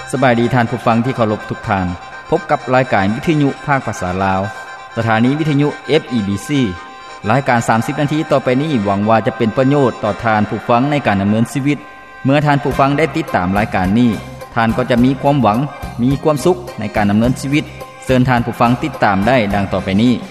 สบายดีท่านผู้ฟังที่เคารพทุกท่านพบกับรายการวิทยุภาคภาษาลาวสถานีวิทยุ FEBC รายการ30นาทีต่อไปนี้หวังว่าจะเป็นประโยชน์ต่อท่านผู้ฟังในการดำเนินชีวิตเมื่อท่านผู้ฟังได้ติดตามรายการนี้ท่านก็จะมีความหวังมีความสุขในการดำเนินชีวิตเชิญท่านผู้ฟังติดตามได้ดังต่อไปนี้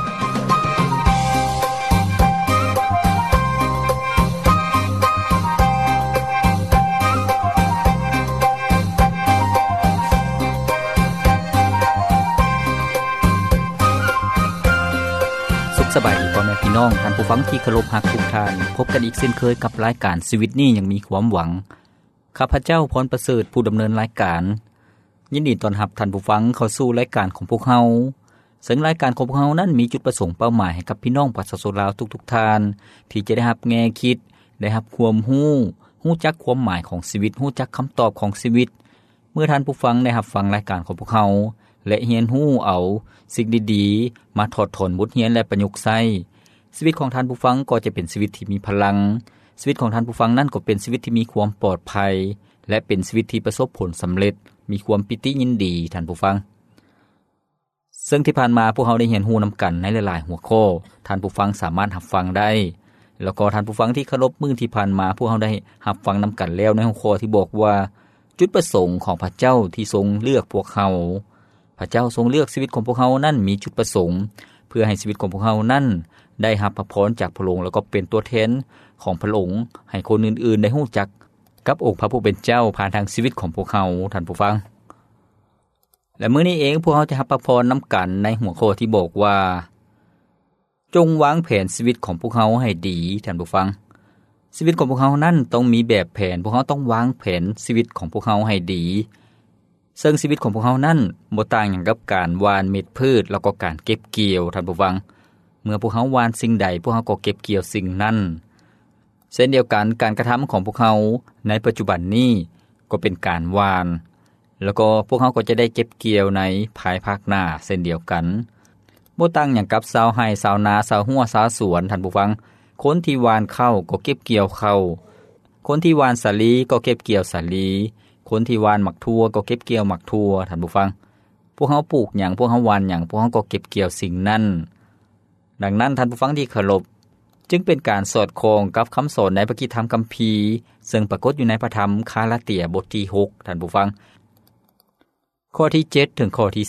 สบายดีพ่อแม่พี่น้องท่านผู้ฟังที่เคารพรักทุกท่านพบกันอีกเช่นเคยกับรายการชีวิตนี้ยังมีความหวังข้าพเจ้าพรประเสริฐผู้ดำเนินรายการยินดีต้อนรับท่านผู้ฟังเข้าสู่รายการของพวกเราซึ่งรายการของพวกเรานั้นมีจุดประสงค์เป้าหมายให้กับพี่น้องประชาชนลาวทุกๆท่านที่จะได้รับแง่คิดได้รับความรู้จักความหมายของชีวิตรู้จักคำตอบของชีวิตเมื่อท่านผู้ฟังได้รับฟังรายการของพวกเราและเรียนรู้เอาสิ่งดีๆมาถอดถอนบทเรียนและประยุกต์ใช้ชีวิตของท่านผู้ฟังก็จะเป็นชีวิตที่มีพลังชีวิตของท่านผู้ฟังนั้นก็เป็นชีวิตที่มีความปลอดภัยและเป็นชีวิตที่ประสบผลสำเร็จมีความปิติยินดีท่านผู้ฟังซึ่งที่ผ่านมาพวกเราได้เรียนรู้นำกันในหลายๆหัวข้อท่านผู้ฟังสามารถรับฟังได้แล้วก็ท่านผู้ฟังที่เคารพมื้อที่ผ่านมาพวกเราได้รับฟังนำกันแล้วในหัวข้อที่บอกว่าจุดประสงค์ของพระเจ้าที่ทรงเลือกพวกเราพระเจ้าทรงเลือกชีวิตของพวกเรานั้นมีจุดประสงค์เพื่อให้ชีวิตของพวกเรานั้นได้รับพระพรจากพระองค์แล้วก็เป็นตัวแทนของพระองค์ให้คนอื่นๆได้รู้จักกับองค์พระผู้เป็นเจ้าผ่านทางชีวิตของพวกเราท่านผู้ฟังและมื้อนี้เองพวกเราจะรับพระพรนำกันในหัวข้อที่บอกว่าจงวางแผนชีวิตของพวกเราให้ดีท่านผู้ฟังชีวิตของพวกเรานั้นต้องมีแบบแผนพวกเราต้องวางแผนชีวิตของพวกเราให้ดีซึ่งชีวิตของพวกเรานั้นบ่ต่างหยังกับการหว่านเม็ดพืชแล้วก็การเก็บเกี่ยวท่านผู้ฟังเมื่อพวกเราหว่านสิ่งใดพวกเราก็เก็บเกี่ยวสิ่งนั้นเช่นเดียวกันการกระทำของพวกเราในปัจจุบันนี้ก็เป็นการหว่านแล้วก็พวกเราก็จะได้เก็บเกี่ยวในภายภาคหน้าเช่นเดียวกันบ่ต่างหยังกับชาวไร่ชาวนาชาวหัวชาวสวนท่านผู้ฟังคนที่หว่านข้าวก็เก็บเกี่ยวข้าวคนที่หว่านสาลีก็เก็บเกี่ยวสาลีคนที่หว่านหมักทั่วก็เก็บเกี่ยวหมักทั่วท่านผู้ฟังพวกเขาปลูกหยังพวกเขาหว่านหยังพวกเขาก็เก็บเกี่ยวสิ่งนั้นดังนั้นท่านผู้ฟังที่เคารพจึงเป็นการสอดคล้องกับคำสอนในพระกิตติธรรมคัมภีร์ซึ่งปรากฏอยู่ในพระธรรมคาลาเตียบทที่6ท่านผู้ฟังข้อที่7ถึงข้อที่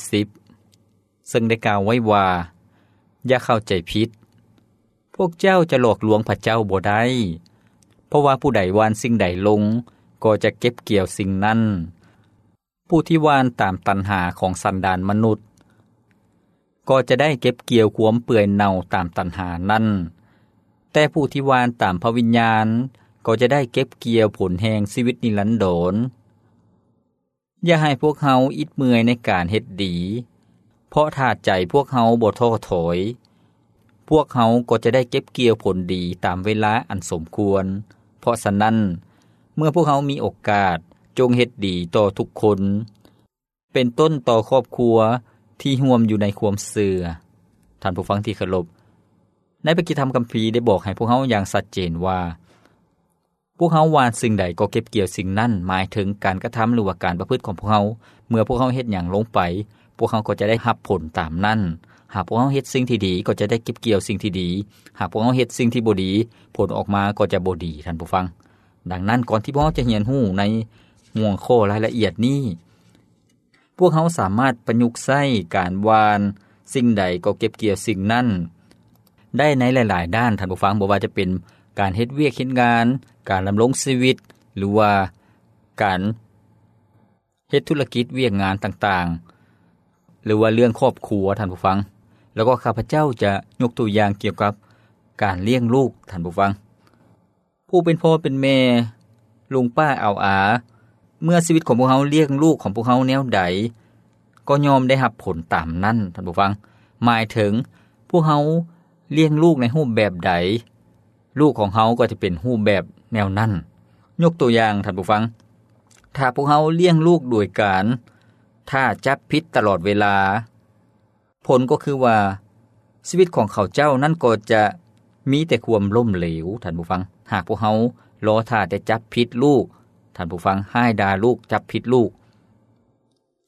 10ซึ่งได้กล่าวไว้ว่าอย่าเข้าใจผิดพวกเจ้าจะหลอกลวงพระเจ้าบ่ได้เพราะว่าผู้ใดหว่านสิ่งใดลงก็จะเก็บเกี่ยวสิ่งนั้นผู้ที่หว่านตามตัณหาของสันดานมนุษย์ก็จะได้เก็บเกี่ยวความเปื่อยเน่าตามตัณหานั้นแต่ผู้ที่หว่านตามพระวิญญาณก็จะได้เก็บเกี่ยวผลแห่งชีวิตนิรันดรอย่าให้พวกเฮาอิดเมื่อยในการเฮ็ดดีเพราะถ้าใจพวกเฮาบ่ท้อถอยพวกเฮาก็จะได้เก็บเกี่ยวผลดีตามเวลาอันสมควรเพราะฉะนั้นเมื่อพวกเขามีโอกาสจงเฮ็ดดีต่อทุกคนเป็นต้นต่อครอบครัวที่ร่วมอยู่ในความเชื่อท่านผู้ฟังที่เคารพในพระกิตติธรรมคัมภีร์ได้บอกให้พวกเขาอย่างชัดเจนว่าพวกเขาหว่านสิ่งใดก็เก็บเกี่ยวสิ่งนั้นหมายถึงการกระทำหรือว่าการประพฤติของพวกเขาเมื่อพวกเขาเฮ็ดหยังลงไปพวกเขาก็จะได้รับผลตามนั้นหากพวกเขาเฮ็ดสิ่งที่ดีก็จะได้เก็บเกี่ยวสิ่งที่ดีหากพวกเขาเฮ็ดสิ่งที่บ่ดีผลออกมาก็จะบ่ดีท่านผู้ฟังดังนั้นก่อนที่พวกเราจะเรียนรู้ในหัวข้อรายละเอียดนี้พวกเขาสามารถประยุกต์ใช้การหว่านสิ่งใดก็เก็บเกี่ยวสิ่งนั้นได้ในหลายๆด้านท่านผู้ฟังบ่ว่าจะเป็นการเฮ็ดเวียกเฮ็ดงานการดำรงชีวิตหรือว่าการเฮ็ดธุรกิจเวียกงานต่างๆหรือว่าเรื่องครอบครัวท่านผู้ฟังแล้วก็ข้าพเจ้าจะยกตัวอย่างเกี่ยวกับการเลี้ยงลูกท่านผู้ฟังผู้เป็นพ่อเป็นแม่ลุงป้าเอาอาเมื่อชีวิตของพวกเขาเลี้ยงลูกของพวกเขาแนวใดก็ยอมได้รับผลตามนั้นท่านผู้ฟังหมายถึงพวกเขาเลี้ยงลูกในรูปแบบใดลูกของเขาก็จะเป็นรูปแบบแนวนั้นยกตัวอย่างท่านผู้ฟังถ้าพวกเขาเลี้ยงลูกโดยการถ้าจับผิดตลอดเวลาผลก็คือว่าชีวิตของเขาเจ้านั้นก็จะมีแต่ความล้มเหลวท่านผู้ฟังหากพวกเขารอท่าแต่จับผิดลูกท่านผู้ฟังให้ด่าลูกจับผิดลูก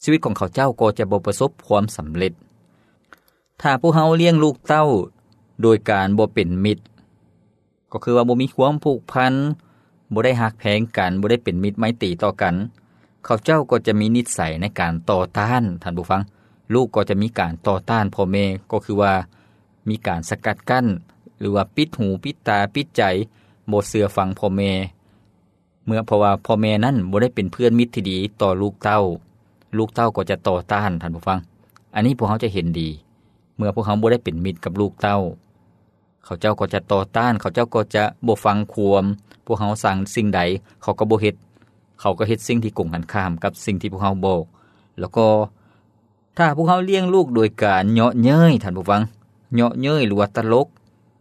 ชีวิตของเขาเจ้าก็จะบ่ประสบความสำเร็จถ้าพวกเฮาเลี้ยงลูกเต้าโดยการบ่เป็นมิตรก็คือว่าบ่มีความผูกพันบ่ได้ฮักแพงกันบ่ได้เป็นมิตรไมตรีต่อกันเขาเจ้าก็จะมีนิสัยในการต่อต้านท่านผู้ฟังลูกก็จะมีการต่อต้านพ่อแม่ก็คือว่ามีการสกัดกั้นหรือว่าปิดหูปิดตาปิดใจบ่เชื่อฟังพ่อแม่เพราะว่าพ่อแม่นั้นบ่ได้เป็นเพื่อนมิตรที่ดีต่อลูกเต้าก็จะต่อต้านท่านผู้ฟังอันนี้พวกเขาจะเห็นดีเมื่อพวกเขาบ่ได้เป็นมิตรกับลูกเต้าเขาเจ้าก็จะต่อต้านเขาเจ้าก็จะบ่ฟังความพวกเขาสั่งสิ่งใดเขาก็บ่เฮ็ดเขาก็เฮ็ดสิ่งที่กงกันข้ามกับสิ่งที่พวกเขาบอกแล้วก็ถ้าพวกเขาเลี้ยงลูกโดยการเยาะเย้ยท่านผู้ฟังเยาะเย้ยหรือว่าตลก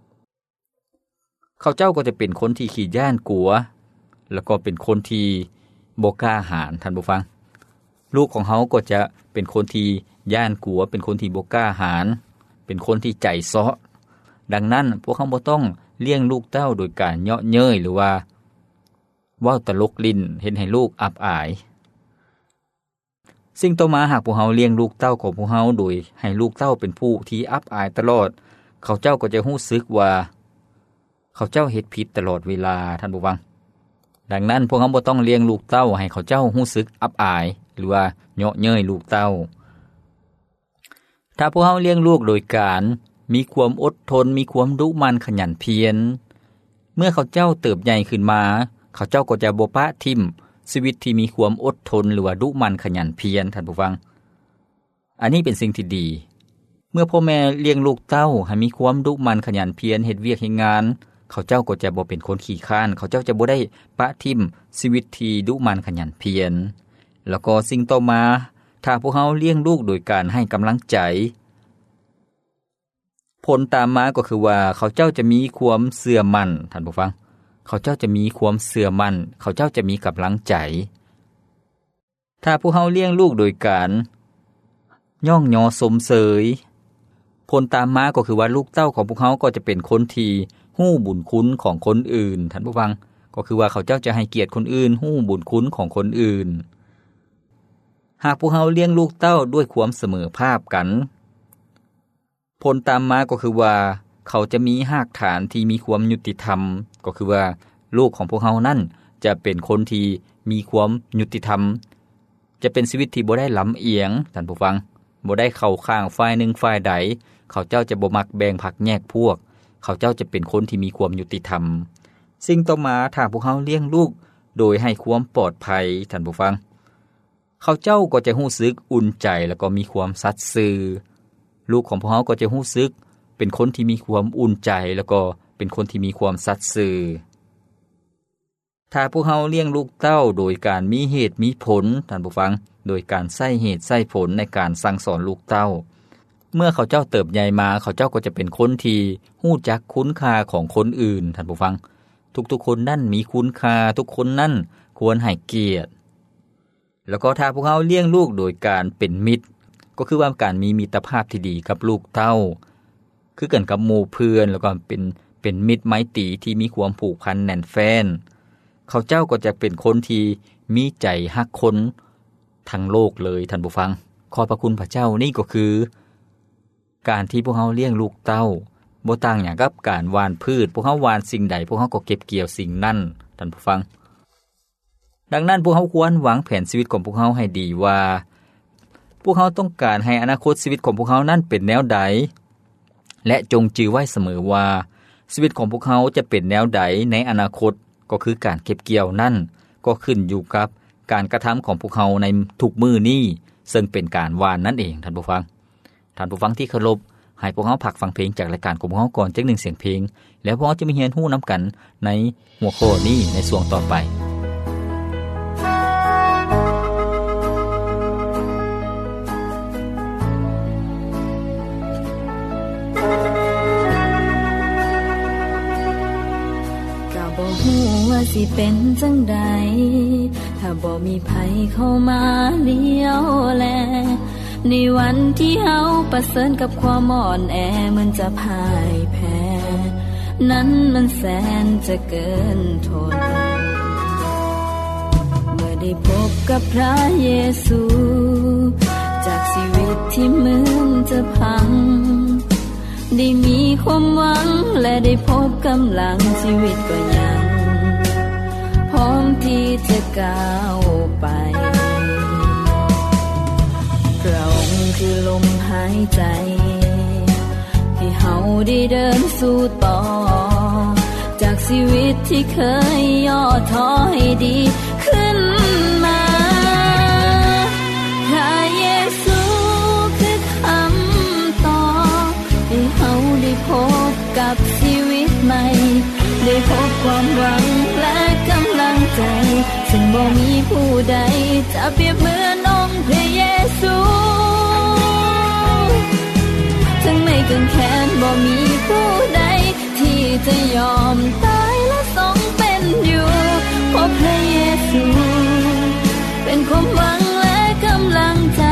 เขาเจ้าก็จะเป็นคนที่ขี้ย้านกลัวแล้วก็เป็นคนที่บ่กล้าหาญท่านผู้ฟังลูกของเขาก็จะเป็นคนที่ย้านกลัวเป็นคนที่บ่กล้าหาญเป็นคนที่ใจเซาะดังนั้นพวกเขาบ่ต้องเลี้ยงลูกเต้าโดยการเยาะเย้ยหรือว่าเว้าตลกลิ้นเห็นให้ลูกอับอายสิ่งต่อมาหากพวกเฮาเลี้ยงลูกเต้าของพวกเฮาโดยให้ลูกเต้าเป็นผู้ที่อับอายตลอดเขาเจ้าก็จะรู้สึกว่าเขาเจ้าเฮ็ดผิดตลอดเวลาท่านผู้ฟังดังนั้นพวกเฮาบ่ต้องเลี้ยงลูกเต้าให้เขาเจ้ารู้สึกอับอายหรือว่าเยาะเย้ยลูกเต้าถ้าพวกเฮาเลี้ยงลูกโดยการมีความอดทนมีความดุมันขยันเพียรเมื่อเขาเจ้าเติบใหญ่ขึ้นมาเขาเจ้าก็จะบ่ปะทิ่มชีวิตที่มีความอดทนหรือว่าดุมันขยันเพียรท่านผู้ฟังอันนี้เป็นสิ่งที่ดีเมื่อพ่อแม่เลี้ยงลูกเต้าให้มีความดุมันขยันเพียรเฮ็ดเวียกเฮ็ดงานเขาเจ้าก็จะบ่เป็นคนขี้ข้านเขาเจ้าจะบ่ได้ปะทิ่มชีวิตที่ดุมันขยันเพียรแล้วก็สิ่งต่อมาถ้าพวกเฮาเลี้ยงลูกโดยการให้กำลังใจผลตามมาก็คือว่าเขาเจ้าจะมีความเชื่อมั่นท่านผู้ฟังเขาเจ้าจะมีความเชื่อมั่นเขาเจ้าจะมีกำลังใจถ้าพวกเฮาเลี้ยงลูกโดยการย่องยอสมเสยผลตามมาก็คือว่าลูกเต้าของพวกเฮาก็จะเป็นคนที่ฮู้บุญคุณของคนอื่นท่านผู้ฟังก็คือว่าเขาเจ้าจะให้เกียรติคนอื่นฮู้บุญคุณของคนอื่นหากพวกเฮาเลี้ยงลูกเต้าด้วยความเสมอภาคกันผลตามมาก็คือว่าเขาจะมีรากฐานที่มีความยุติธรรมก็คือว่าลูกของพวกเฮานั่นจะเป็นคนที่มีความยุติธรรมจะเป็นชีวิตที่บ่ได้ลำเอียงท่านผู้ฟังบ่ได้เข้าข้างฝ่ายหนึ่งฝ่ายใดเขาเจ้าจะบ่มักแบ่งพรรคแยกพวกเขาเจ้าจะเป็นคนที่มีความยุติธรรมสิ่งต่อมาถ้าพวกเฮาเลี้ยงลูกโดยให้ความปลอดภัยท่านผู้ฟังเขาเจ้าก็จะรู้สึกอุ่นใจแล้วก็มีความสัตย์ซื่อลูกของพวกเฮาก็จะรู้สึกเป็นคนที่มีความอุ่นใจแล้วก็เป็นคนที่มีความสัตย์ซื่อถ้าพวกเฮาเลี้ยงลูกเต้าโดยการมีเหตุมีผลท่านผู้ฟังโดยการใช้เหตุใช้ผลในการสั่งสอนลูกเต้าเมื่อเขาเจ้าเติบใหญ่มาเขาเจ้าก็จะเป็นคนที่รู้จักคุณค่าของคนอื่นท่านผู้ฟังทุกๆคนนั่นมีคุณค่าทุกคนนั่นควรให้เกียรติแล้วก็ถ้าพวกเฮาเลี้ยงลูกโดยการเป็นมิตรก็คือว่าการมีมิตรภาพที่ดีกับลูกเต้าคือกันกับหมู่เพื่อนแล้วก็เป็นมิตรไมตรีที่มีความผูกพันแน่นแฟ้นเขาเจ้าก็จะเป็นคนที่มีใจฮักคนทั้งโลกเลยท่านผู้ฟังขอบพระคุณพระเจ้านี่ก็คือการที่พวกเฮาเลี้ยงลูกเต้าบ่ต่างหยังกับการหว่านพืชพวกเฮาหว่านสิ่งใดพวกเฮาก็เก็บเกี่ยวสิ่งนั้นท่านผู้ฟังดังนั้นพวกเฮาควรวางแผนชีวิตของพวกเฮาให้ดีว่าพวกเฮาต้องการให้อนาคตชีวิตของพวกเฮานั้นเป็นแนวใดและจงจื่อไว้เสมอว่าชีวิตของพวกเฮาจะเป็นแนวใดในอนาคตก็คือการเก็บเกี่ยวนั่นก็ขึ้นอยู่กับการกระทำของพวกเฮาในทุกมื้อนี้ซึ่งเป็นการหว่านนั่นเองท่านผู้ฟังที่เคารพให้พวกเฮาพักฟังเพลงจากรายการของพวกเฮาก่อนจัก1เสียงเพลงแล้วพวกเฮาจะมีเรียนรู้นํากันในหัวข้อนี้ในช่วงต่อไปสิเป็นจังใดถ้าบ่มีไผเข้ามาเลี้ยวแลในวันที่เฮาประเสริญกับความอ่อนแอมันจะพ่ายแพ้นั้นมันแสนจะเกินทนเมื่อได้พบกับพระเยซูตที่เหมือนจะพังได้มีความหวังและได้พบกำลังชีวิตก็ยังพร้อมที่จะก้าวไปพระองค์คือลมหายใจที่เฮาได้เดินสู่ต่อจากชีวิตที่เคยย่อท้อให้ดีขึ้นมาพระเยซูคือคำตอบให้เฮาได้พบกับชีวิตใหม่ได้พบความหวังและกำลังใจซึ่งบ่มีผู้ใดจะเปรียบเหมือนองค์พระเยซูถึงไม่เกินแค้นบ่มีผู้ใดที่จะยอมตายและทรงเป็นอยู่เพราะพระเยซูเป็นความหวังและกำลังใจ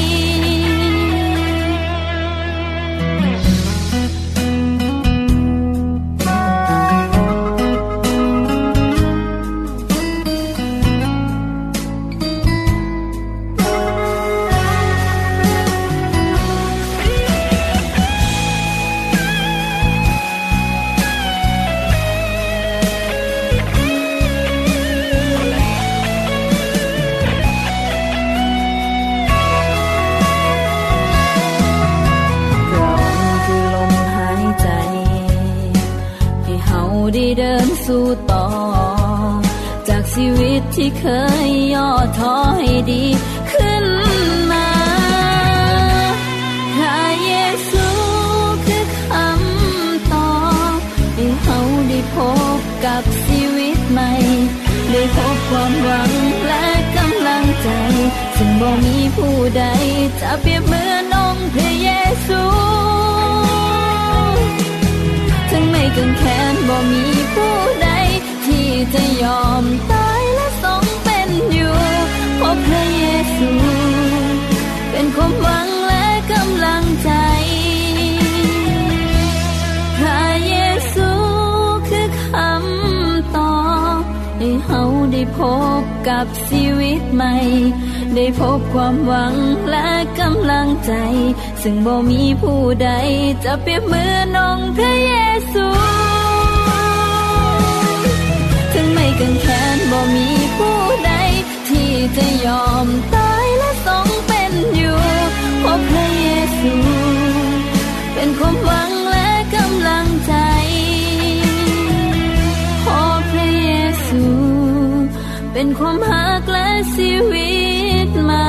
ได้เดินสู่ต่อจากชีวิตที่เคยย่อท้อให้ดีขึ้นมาพระเยซูคือคำตอบให้เฮาได้พบกับชีวิตใหม่ได้พบความหวังและกำลังใจซึ่งบ่มีผู้ใดจะเปรียบเหมือนองค์พระเยซูถึงไม่เกินแค้นบ่มีผู้ใดที่จะยอมตายและทรงเป็นอยู่เพราะพระเยซูเป็นความหวังและกำลังใจพระเยซูคือคำตอบให้เฮาได้พบกับชีวิตใหม่ได้พบความหวังและกำลังใจซึ่งบ่มีผู้ใดจะเปรียบเหมือนองค์พระเยซูถึงไม่เกินแค้นบ่มีผู้ใดที่จะยอมตายและทรงเป็นอยู่เพราะพระเยซูเป็นความหวังและกำลังใจเพราะพระเยซูเป็นความรักและชีวิตใหม่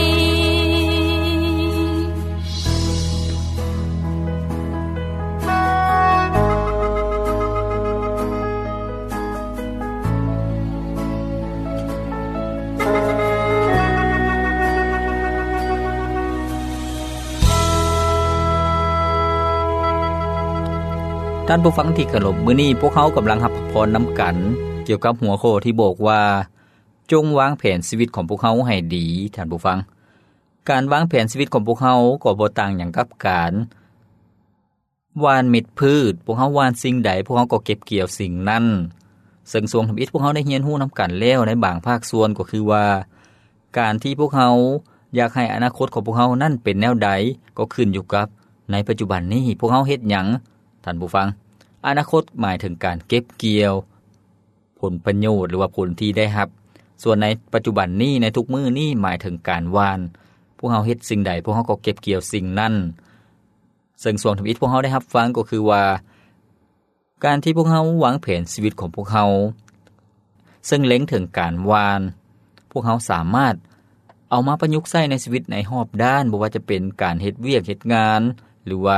ท่านผู้ฟังที่เคารพมื้อนี้พวกเขากำลังรับพรนํากันเกี่ยวกับหัวข้อที่บอกว่าจงวางแผนชีวิตของพวกเขาให้ดีท่านผู้ฟังการวางแผนชีวิตของพวกเขาก็บ่ต่างหยังกับการหว่านเม็ดพืชพวกเขาหว่านสิ่งใดพวกเขาก็เก็บเกี่ยวสิ่งนั้นซึ่งส่วนทำอิฐพวกเขาได้เรียนรู้นํากันแล้วในบางภาคส่วนก็คือว่าการที่พวกเขาอยากให้อนาคตของพวกเขานั่นเป็นแนวใดก็ขึ้นอยู่กับในปัจจุบันนี้พวกเขาเฮ็ดหยังท่านผู้ฟังอนาคตหมายถึงการเก็บเกี่ยวผลประโยชน์หรือว่าผลที่ได้รับส่วนในปัจจุบันนี้ในทุกมื้อนี้หมายถึงการหว่านพวกเฮาเฮ็ดสิ่งใดพวกเฮาก็เก็บเกี่ยวสิ่งนั้นซึ่งส่วนทำอิฐพวกเฮาได้รับฟังก็คือว่าการที่พวกเฮาวางแผนชีวิตของพวกเฮาซึ่งเล็งถึงการหว่านพวกเฮาสามารถเอามาประยุกต์ใช้ในชีวิตในรอบด้านบ่ว่าจะเป็นการเฮ็ดเวียกเฮ็ดงานหรือว่า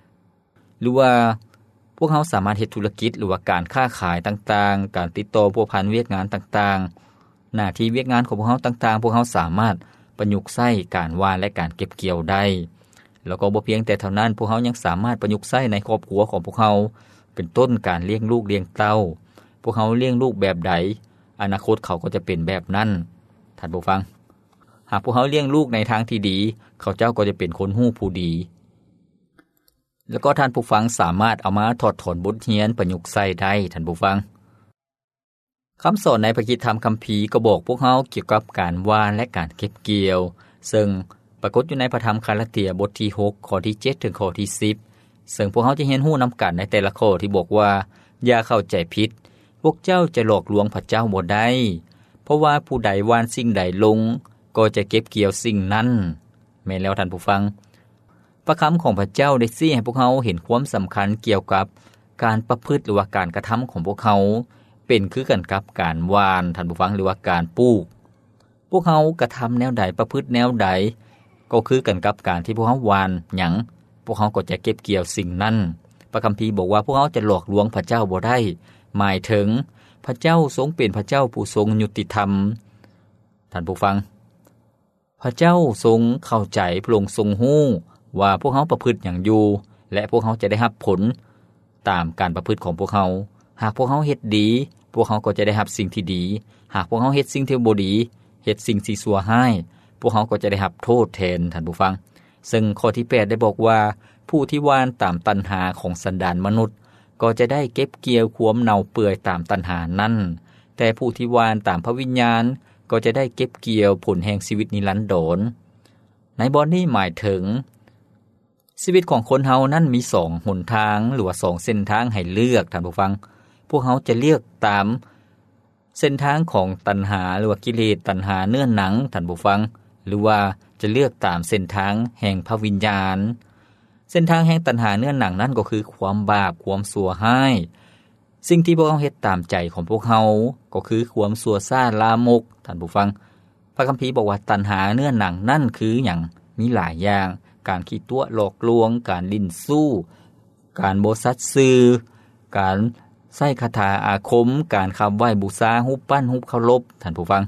พวกเฮาสามารถเฮ็ดธุรกิจหรือว่าการค้าขายต่างๆการติดต่อพัวพันเวียกงานต่างๆหน้าที่เวียกงานของพวกเฮาต่างๆพวกเฮาสามารถประยุกต์ใช้การหว่านและการเก็บเกี่ยวได้แล้วก็บ่เพียงแต่เท่านั้นพวกเฮายังสามารถประยุกต์ใช้ในครอบครัวของพวกเฮาเป็นต้นการเลี้ยงลูกเลี้ยงเต้าพวกเฮาเลี้ยงลูกแบบใดอนาคตเขาก็จะเป็นแบบนั้นท่านผู้ฟังหากพวกเฮาเลี้ยงลูกในทางที่ดีเขาเจ้าก็จะเป็นคนฮู้ผู้ดีแล้วก็ท่านผู้ฟังสามารถเอามาถอดถอนบทเรียนประยุกต์ใช้ได้ท่านผู้ฟังคำสอนในพระกิตติธรรมคัมภีร์ก็บอกพวกเฮาเกี่ยวกับการหว่านและการเก็บเกี่ยวซึ่งปปรากฏอยู่ในพระธรรมกาลาเตียบทที่6ข้อที่7ถึงข้อที่10ซึ่งพวกเขาจะเรียนรู้นํากันในแต่ละข้อที่บอกว่าอย่าเข้าใจผิดพวกเจ้าจะหลอกลวงพระเจ้าบ่ได้เพราะว่าผู้ใดหว่านสิ่งใดลงก็จะเก็บเกี่ยวสิ่งนั้นแม่นแล้วท่านผู้ฟังพระคำของพระเจ้าได้ชี้ให้พวกเขาเห็นความสำคัญเกี่ยวกับการประพฤติหรือว่าการกระทำของพวกเขาเป็นคือกันกับการหว่านท่านผู้ฟังหรือว่าการปลูกพวกเขากระทำแนวใดประพฤติแนวใดก็คือกันกับการที่พวกเขาหว่านหยังพวกเขาก็จะเก็บเกี่ยวสิ่งนั้นพระคัมภีร์บอกว่าพวกเขาจะหลอกลวงพระเจ้าบ่ได้หมายถึงพระเจ้าทรงเป็นพระเจ้าผู้ทรงยุติธรรมท่านผู้ฟังพระเจ้าทรงเข้าใจพระองค์ทรงฮู้ว่าพวกเขาประพฤติหยังอยู่และพวกเขาจะได้รับผลตามการประพฤติของพวกเขาหากพวกเขาเฮ็ดดีพวกเขาก็จะได้รับสิ่งที่ดีหากพวกเขาเฮ็ดสิ่งที่บ่ดีเฮ็ดสิ่งที่ชั่วร้ายพวกเขาก็จะได้รับโทษแทนท่านผู้ฟังซึ่งข้อที่8ได้บอกว่าผู้ที่หว่านตามตัณหาของสันดานมนุษย์ก็จะได้เก็บเกี่ยวความเน่าเปื่อยตามตัณหานั้นแต่ผู้ที่หว่านตามพระวิญญาณก็จะได้เก็บเกี่ยวผลแห่งชีวิตนิรันดรในบทนี้หมายถึงชีวิตของคนเฮานั้นมี2หนทางหรือว่า2เส้นทางให้เลือกท่านผู้ฟังพวกเฮาจะเลือกตามเส้นทางของตัณหาหรือว่ากิเลสตัณหาเนื้อหนังท่านผู้ฟังหรือว่าจะเลือกตามเส้นทางแห่งพระวิญญาณเส้นทางแห่งตัณหาเนื้อหนังนั้นก็คือความบาปความชั่วร้ายสิ่งที่พวกเฮาเฮ็ดตามใจของพวกเฮาก็คือความชั่วซ่าลามกท่านผู้ฟังพระคัมภีร์บอกว่าตัณหาเนื้อหนังนั่นคือหยังมีหลายอย่างการขี้ตัวหลอกลวงการลิ้นสู้การบ่สัตย์ซื่อการใช้คาถาอาคมการค้ำไหว้บูชารูปปั้นรูปเคารพท่านผู้ฟัง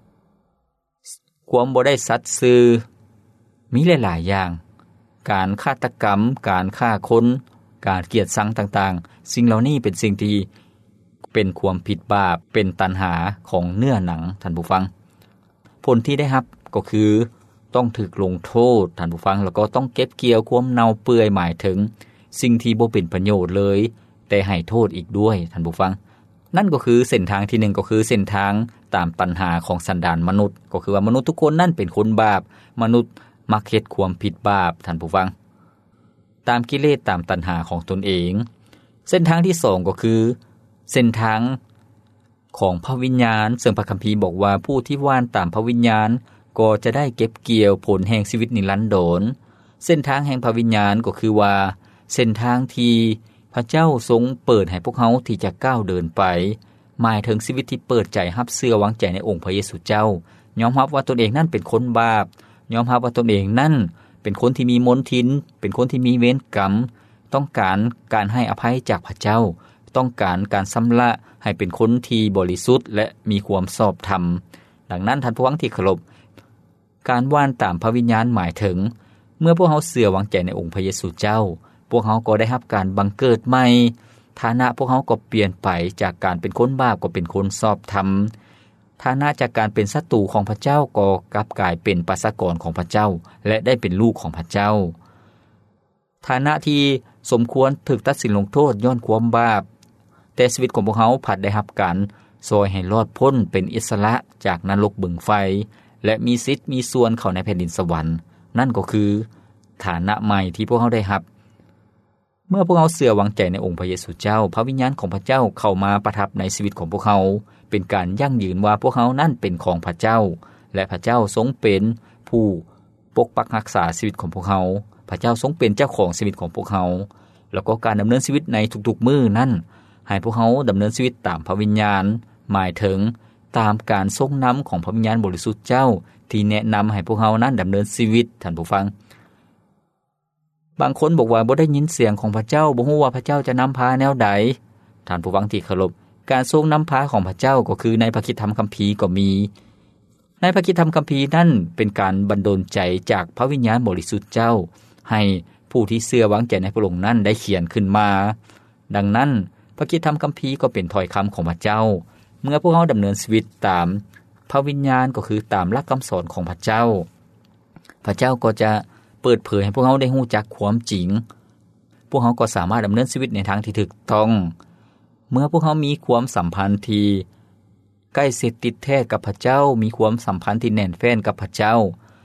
ความบ่ได้สัตย์ซื่อมีหลายๆอย่างการฆาตกรรมการฆ่าคนการเกลียดชังต่างๆสิ่งเหล่านี้เป็นสิ่งที่เป็นความผิดบาปเป็นตัณหาของเนื้อหนังท่านผู้ฟังผลที่ได้รับก็คือต้องถูกลงโทษท่านผู้ฟังแล้วก็ต้องเก็บเกี่ยวความเน่าเปื่อยหมายถึงสิ่งที่บ่เป็นประโยชน์เลยแต่ให้โทษอีกด้วยท่านผู้ฟังนั่นก็คือเส้นทางที่1ก็คือเส้นทางตามตัณหาของสันดานมนุษย์ก็คือว่ามนุษย์ทุกคนนั่นเป็นคนบาปมนุษย์มักเฮ็ดความผิดบาปท่านผู้ฟังตามกิเลสตามตัณหาของตนเองเส้นทางที่2ก็คือเส้นทางของพระวิญญาณซึ่งพระคัมภีร์บอกว่าผู้ที่หว่านตามพระวิญญาณก็จะได้เก็บเกี่ยวผลแห่งชีวิตนิรันดรเส้นทางแห่งพระวิญญาณก็คือว่าเส้นทางที่พระเจ้าทรงเปิดให้พวกเขาที่จะก้าวเดินไปหมายถึงชีวิตที่เปิดใจรับเชื่อวางใจในองค์พระเยซูเจ้ายอมรับว่าตนเองนั้นเป็นคนบาปยอมรับว่าตนเองนั้นเป็นคนที่มีมนทินเป็นคนที่มีเวรกรรมต้องการให้อภัยจากพระเจ้าต้องการชำระให้เป็นคนที่บริสุทธิ์และมีความชอบธรรมดังนั้นท่านผู้ฟังที่เคารพการหว่านตามพระวิญญาณหมายถึงเมื่อพวกเขาเชื่อวางใจในองค์พระเยซูเจ้าพวกเขาก็ได้รับการบังเกิดใหม่ฐานะพวกเขาก็เปลี่ยนไปจากการเป็นคนบาปก็เป็นคนชอบธรรมฐานะจากการเป็นศัตรูของพระเจ้าก็กลับกลายเป็นประชากรของพระเจ้าและได้เป็นลูกของพระเจ้าฐานะที่สมควรถูกตัดสินลงโทษย้อนความบาปแต่ชีวิตของพวกเขาผัดได้รับการซอยให้รอดพ้นเป็นอิสระจากนรกบึงไฟและมีสิทธิ์มีส่วนเข้าในแผ่นดินสวรรค์นั่นก็คือฐานะใหม่ที่พวกเขาได้รับเมื่อพวกเขาเชื่อวางใจในองค์พระเยซูเจ้าพระวิญญาณของพระเจ้าเข้ามาประทับในชีวิตของพวกเขาเป็นการยั่งยืนว่าพวกเขานั้นเป็นของพระเจ้าและพระเจ้าทรงเป็นผู้ปกปักรักษาชีวิตของพวกเขาพระเจ้าทรงเป็นเจ้าของชีวิตของพวกเขาแล้วก็การดำเนินชีวิตในทุกๆมื้อนั้นให้พวกเขาดำเนินชีวิตตามพระวิญญาณหมายถึงตามการทรงนำของพระวิญญาณบริสุทธิ์เจ้าที่แนะนำให้พวกเขานั้นดำเนินชีวิตท่านผู้ฟังบางคนบอกว่าบ่ได้ยินเสียงของพระเจ้าบ่ฮู้ว่าพระเจ้าจะนำพาแนวใดท่านผู้ฟังที่เคารพการทรงนำพาของพระเจ้าก็คือในพระคิดธรรมคัมภีร์ก็มีในพระคิดธรรมคัมภีร์นั้นเป็นการบันดาลใจจากพระวิญญาณบริสุทธิ์เจ้าให้ผู้ที่เชื่อวางใจในพระองค์นั้นได้เขียนขึ้นมาดังนั้นพระคิดธรรมคัมภีร์ก็เป็นถ้อยคำของพระเจ้าเมื่อพวกเขาดำเนินชีวิตตามพระวิญญาณก็คือตามหลักคำสอนของพระเจ้าพระเจ้าก็จะเปิดเผยให้พวกเขาได้รู้จักความจริงพวกเขาก็สามารถดำเนินชีวิตในทางที่ถูกต้องเมื่อพวกเขามีความสัมพันธ์ที่ใกล้ชิดติดแท้กับพระเจ้ามีความสัมพันธ์ที่แน่นแฟ้นกับพระเจ้า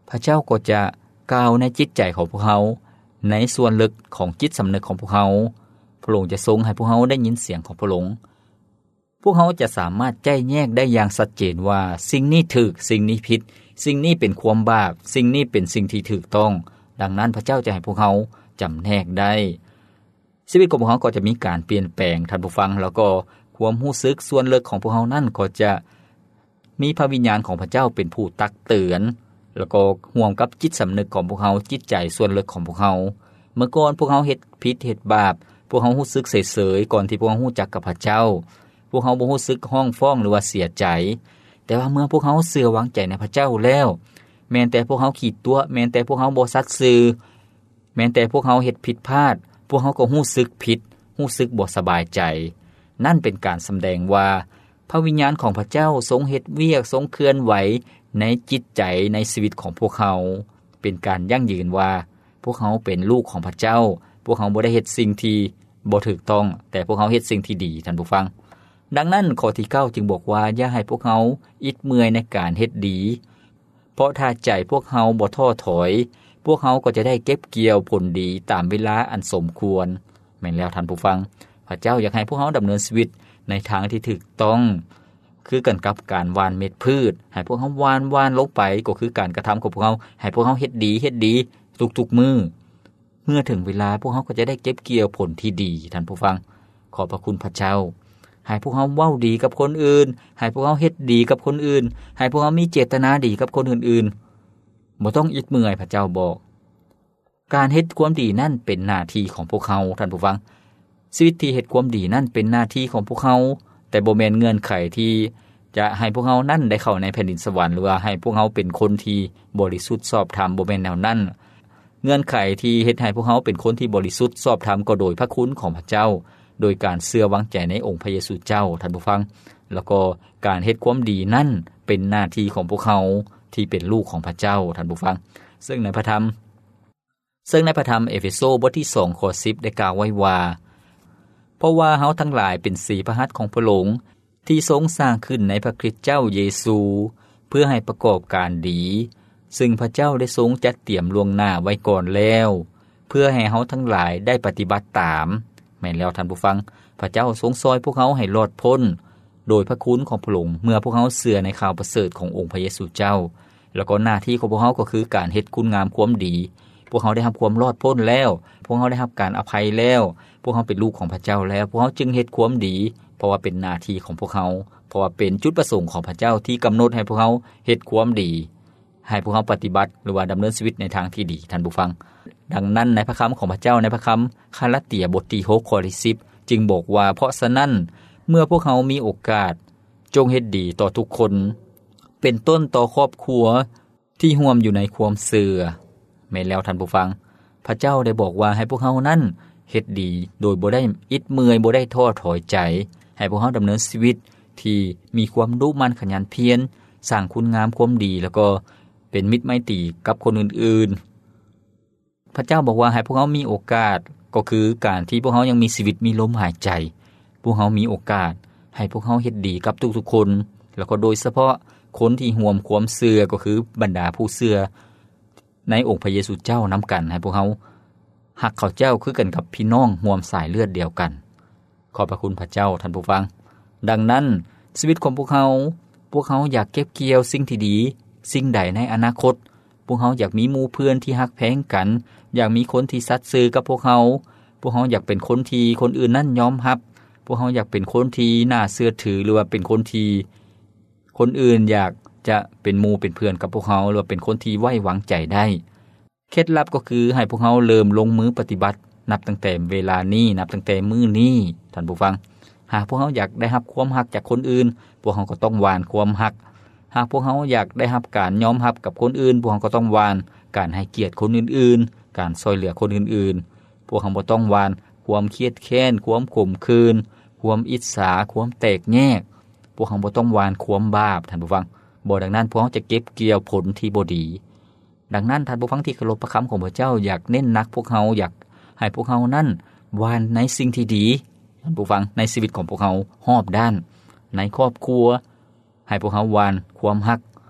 พระเจ้าก็จะกล่าวในจิตใจของพวกเขาในส่วนลึกของจิตสำนึกของพวกเขาพระองค์จะทรงให้พวกเขาได้ยินเสียงของพระองค์พวกเขาจะสามารถแยกแยกได้อย่างชัดเจนว่าสิ่งนี้ถูกสิ่งนี้ผิดสิ่งนี้เป็นความบาปสิ่งนี้เป็นสิ่งที่ถูกต้องดังนั้นพระเจ้าจะให้พวกเขาจำแนกได้ชีวิตของพวกเขาก็จะมีการเปลี่ยนแปลงท่านผู้ฟังแล้วก็ความรู้สึกส่วนลึกของพวกเขานั่นก็จะมีพระวิญญาณของพระเจ้าเป็นผู้ตักเตือนแล้วก็ร่วมกับจิตสำนึกของพวกเขาจิตใจส่วนลึกของพวกเขาเมื่อก่อนพวกเขาเฮ็ดผิดเฮ็ดบาปพวกเขารู้สึกเฉยๆก่อนที่พวกเขารู้จักกับพระเจ้าพวกเขาบ่รู้สึกห้องฟ้องหรือว่าเสียใจแต่ว่าเมื่อพวกเขาเชื่อวางใจในพระเจ้าแล้วแม้แต่พวกเขาขีดตัวแม้แต่พวกเขาบ่สัตย์ซื่อแม้แต่พวกเขาเฮ็ดผิดพลาดพวกเขาก็รู้สึกผิดรู้สึกบ่สบายใจนั่นเป็นการแสดงว่าพระวิญญาณของพระเจ้าทรงเฮ็ดเวียกทรงเคลื่อนไหวในจิตใจในชีวิตของพวกเขาเป็นการยั่งยืนว่าพวกเขาเป็นลูกของพระเจ้าพวกเขาบ่ได้เฮ็ดสิ่งที่บ่ถูกต้องแต่พวกเขาเฮ็ดสิ่งที่ดีท่านผู้ฟังดังนั้นข้อที่9จึงบอกว่าอย่าให้พวกเขาอิดเมื่อยในการเฮ็ดดีเพราะถ้าใจพวกเขาบ่ท้อถอยพวกเขาก็จะได้เก็บเกี่ยวผลดีตามเวลาอันสมควรแม่นแล้วท่านผู้ฟังพระเจ้าอยากให้พวกเขาดำเนินชีวิตในทางที่ถูกต้องคือกันกับการหว่านเม็ดพืชให้พวกเขาหว่านลงไปก็คือการกระทำของพวกเขาให้พวกเขาเฮ็ดดีทุกๆมื้อเมื่อถึงเวลาพวกเขาก็จะได้เก็บเกี่ยวผลที่ดีท่านผู้ฟังขอบพระคุณพระเจ้าให้พวกเขาเว้าดีกับคนอื่นให้พวกเขาเฮ็ดดีกับคนอื่นให้พวกเขามีเจตนาดีกับคนอื่นๆบ่ต้องอิดเมื่อยพระเจ้าบอกการเฮ็ดความดีนั่นเป็นหน้าที่ของพวกเขาท่านผู้ฟังชีวิตที่เฮ็ดความดีนั่นเป็นหน้าที่ของพวกเขาแต่บ่แม่นเงื่อนไขที่จะให้พวกเขานั่นได้เข้าในแผ่นดินสวรรค์หรือว่าให้พวกเขาเป็นคนที่บริสุทธิ์ชอบธรรมบ่แม่นแนวนั้นเงื่อนไขที่เฮ็ดให้พวกเขาเป็นคนที่บริสุทธิ์ชอบธรรมก็โดยพระคุณของพระเจ้าโดยการเชื่อวางใจในองค์พระเยซูเจ้าท่านผู้ฟังแล้วก็การเฮ็ดความดีนั่นเป็นหน้าที่ของพวกเขาที่เป็นลูกของพระเจ้าท่านผู้ฟังซึ่งในพระธรรมเอเฟโซบทที่2ข้อ10ได้กล่าวไว้ว่าเพราะว่าเฮาทั้งหลายเป็นสีพระหัตถ์ของพระองค์ที่ทรงสร้างขึ้นในพระคริสต์เจ้าเยซูเพื่อให้ประกอบการดีซึ่งพระเจ้าได้ทรงจัดเตรียมล่วงหน้าไว้ก่อนแล้วเพื่อให้เฮาทั้งหลายได้ปฏิบัติตามแม่นแล้วท่านผู้ฟังพระเจ้าทรงซอยพวกเขาให้รอดพ้นโดยพระคุณของพระองค์เมื่อพวกเขาเชื่อในข่าวประเสริฐขององค์พระเยซูเจ้าแล้วก็หน้าที่ของพวกเขาก็คือการเฮ็ดคุณงามความดีพวกเขาได้รับความรอดพ้นแล้วพวกเขาได้รับการอภัยแล้วพวกเขาเป็นลูกของพระเจ้าแล้วพวกเขาจึงเฮ็ดความดีเพราะว่าเป็นหน้าที่ของพวกเขาเพราะว่าเป็นจุดประสงค์ของพระเจ้าที่กำหนดให้พวกเขาเฮ็ดความดีให้พวกเขาปฏิบัติหรือว่าดำเนินชีวิตในทางที่ดีท่านผู้ฟังดังนั้นในพระคำของพระเจ้าในพระคำคาลาเตียบทที่6ข้อที่10จึงบอกว่าเพราะฉะนั้นเมื่อพวกเขามีโอกาสจงเฮ็ดดีต่อทุกคนเป็นต้นต่อครอบครัวที่ร่วมอยู่ในความเชื่อแม่นแล้วท่านผู้ฟังพระเจ้าได้บอกว่าให้พวกเขานั้นเฮ็ดดีโดยบ่ได้อิดเมื่อยบ่ได้ท้อถอยใจให้พวกเขาดำเนินชีวิตที่มีความมุ่งมั่นขยันเพียรสร้างคุณงามความดีแล้วก็เป็นมิตรไมตรีกับคนอื่นๆพระเจ้าบอกว่าให้พวกเขามีโอกาสก็คือการที่พวกเขายังมีชีวิตมีลมหายใจพวกเขามีโอกาสให้พวกเขาเฮ็ดดีกับทุกๆคนแล้วก็โดยเฉพาะคนที่ร่วมความเชื่อก็คือบรรดาผู้เชื่อในองค์พระเยซูเจ้านํากันให้พวกเขาฮักเขาเจ้าคือกันกับพี่น้องร่วมสายเลือดเดียวกันขอบพระคุณพระเจ้าท่านผู้ฟังดังนั้นชีวิตของพวกเขาอยากเก็บเกี่ยวสิ่งที่ดีสิ่งใดในอนาคตพวกเขาอยากมีหมู่เพื่อนที่ฮักแพงกันอยากมีคนที่สัตย์ซื่อกับพวกเขาอยากเป็นคนที่คนอื่นนั้นยอมรับพวกเขาอยากเป็นคนที่น่าเชื่อถือหรือว่าเป็นคนที่คนอื่นอยากจะเป็นหมู่เป็นเพื่อนกับพวกเขาหรือว่าเป็นคนที่ไว้วางใจได้เคล็ดลับก็คือให้พวกเขาเริ่มลงมือปฏิบัตินับตั้งแต่เวลานี้นับตั้งแต่มื้อนี้ท่านผู้ฟังหากพวกเขาอยากได้รับความรักจากคนอื่นพวกเขาก็ต้องหว่านความรักหากพวกเขาอยากได้รับการยอมรับกับคนอื่นพวกเขาก็ต้องหว่านการให้เกียรติคนอื่นๆการช่วยเหลือคนอื่นๆพวกเขาบ่ต้องหว่านความเครียดแค้นความขมขื่นความอิจฉาความแตกแยกพวกเขาบ่ต้องหว่านความบาปท่านผู้ฟังบ่ดังนั้นพวกเขาจะเก็บเกี่ยวผลที่บ่ดีดังนั้นท่านผู้ฟังที่เคารพพระคำของพระเจ้าอยากเน้นหนักพวกเขาอยากให้พวกเขานั้นหว่านในสิ่งที่ดีท่านผู้ฟังในชีวิตของพวกเขารอบด้านในครอบครัวให้พวกเขาหว่านความรัก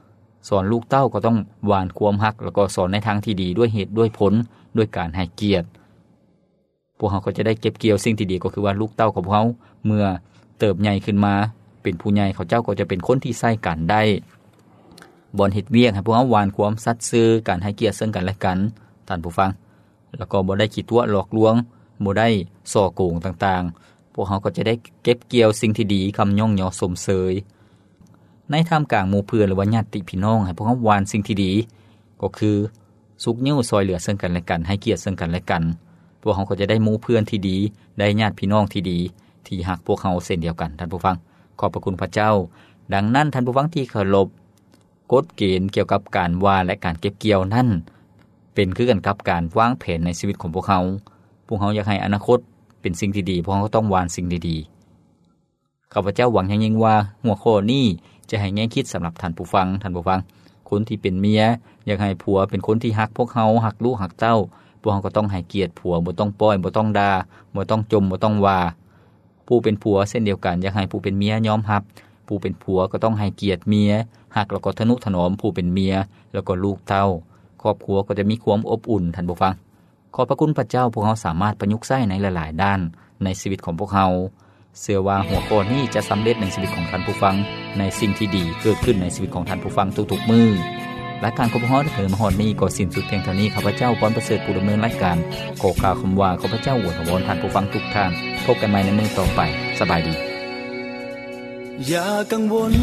สอนลูกเต้าก็ต้องหว่านความรักแล้วก็สอนในทางที่ดีด้วยเหตุด้วยผลด้วยการให้เกียรติพวกเขาก็จะได้เก็บเกี่ยวสิ่งที่ดีก็คือว่าลูกเต้าของพวกเขาเมื่อเติบใหญ่ขึ้นมาเป็นผู้ใหญ่เขาเจ้าก็จะเป็นคนที่ใส่กันได้บ่อนเฮ็ดเวียกให้พวกเขาหว่านความสัตย์ซื่อการให้เกียรติซึ่งกันและกันท่านผู้ฟังแล้วก็บ่ได้ขี้ตัวหลอกลวงบ่ได้ส่อโกงต่างๆพวกเขาก็จะได้เก็บเกี่ยวสิ่งที่ดีคำย่องยอสมเสยในท่ามกลางหมู่เพื่อนหรือว่าญาติพี่น้องให้พวกเขาหว่านสิ่งที่ดีก็คือสุขนิ้วซอยเหลือซึ่งกันและกันให้เกียรติซึ่งกันและกันพวกเขาก็จะได้หมู่เพื่อนที่ดีได้ญาติพี่น้องที่ดีที่ฮักพวกเขาเช่นเดียวกันท่านผู้ฟังขอบพระคุณพระเจ้าดังนั้นท่านผู้ฟังที่เคารพกฎเกณฑ์เกี่ยวกับการว่าและการเก็บเกี่ยวนั่นเป็นคือกันกับการวางแผนในชีวิตของพวกเขาอยากให้อนาคตเป็นสิ่งที่ดีพวกเขาก็ต้องวางสิ่งดีๆข้าพเจ้าหวังอย่างยิ่งว่าหัวข้อนี้จะให้แง่คิดสำหรับท่านผู้ฟังคนที่เป็นเมียอยากให้ผัวเป็นคนที่ฮักพวกเขาฮักลูกฮักเต้าพวกเขาก็ต้องให้เกียรติผัวบ่ต้องป้อยบ่ต้องด่าบ่ต้องจมบ่ต้องว่าผู้เป็นผัวเช่นเดียวกันอยากให้ผู้เป็นเมียยอมรับผู้เป็นผัวก็ต้องให้เกียรติเมียฮักแล้วก็ทนุถนอมผู้เป็นเมียแล้วก็ลูกเต้าครอบครัวก็จะมีความอบอุ่นท่านผู้ฟังขอบพระคุณพระเจ้าพวกเขาสามารถประยุกต์ใช้ในหลายๆด้านในชีวิตของพวกเขาเชื่อว่าหัวข้อนี้จะสำเร็จในชีวิตของท่านผู้ฟังในสิ่งที่ดีเกิดขึ้นในชีวิตของท่านผู้ฟังทุกๆมื้อรายการของพวกเราเถิดมาฮอดนี้ก็สิ้นสุดเพียงเท่านี้ข้าพเจ้าพรประเสริฐผู้ดำเนินรายการขอกล่าวคำว่าข้าพเจ้าอวยพรท่านผู้ฟังทุกท่านพบกันใหม่ในมื้อต่อไปสบายดีอย่ากังวล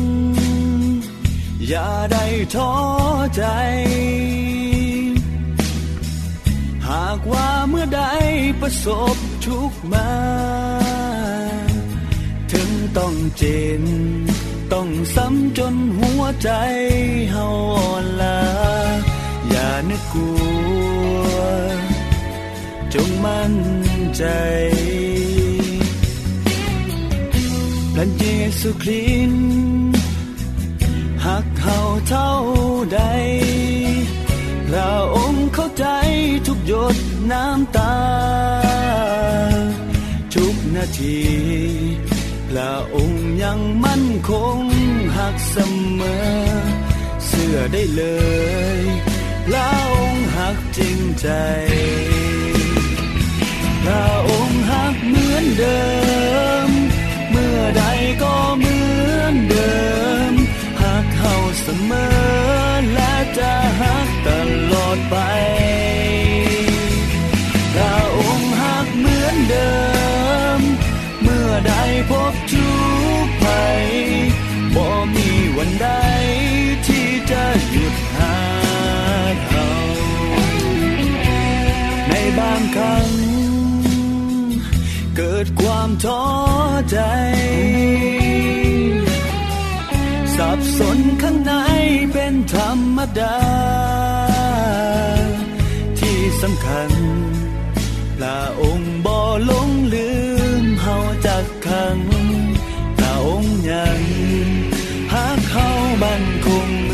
อย่าได้ท้อใจหากว่าเมื่อใดประสบทุกข์มาถึงต้องเจ็บต้องซ้ำจนหัวใจเฮาอ่อนล้าอย่านึกกลัวจงมั่นใจพระเยซูคริสต์ฮักเฮาเท่าใดพระองค์เข้าใจทุกหยดน้ำตาทุกนาทีพระองค์ยังมั่นคงฮักเสมอเชื่อได้เลยพระองค์ฮักจริงใจพระองค์ฮักเหมือนเดิมเมื่อใดก็เหมือนเดิมฮักเฮาเสมอและจะฮักตลอดไปพระองค์ฮักเหมือนเดิมเมื่อใดพบทุกข์ภัยบ่มีวันใดที่จะหยุดฮักเฮาในบางครั้งเกิดความท้อใจสับสนข้างในเป็นธรรมดาที่สำคัญพระองค์บ่หลงลืมเฮาจักครั้งพระองค์ยังฮักเฮามั่นคง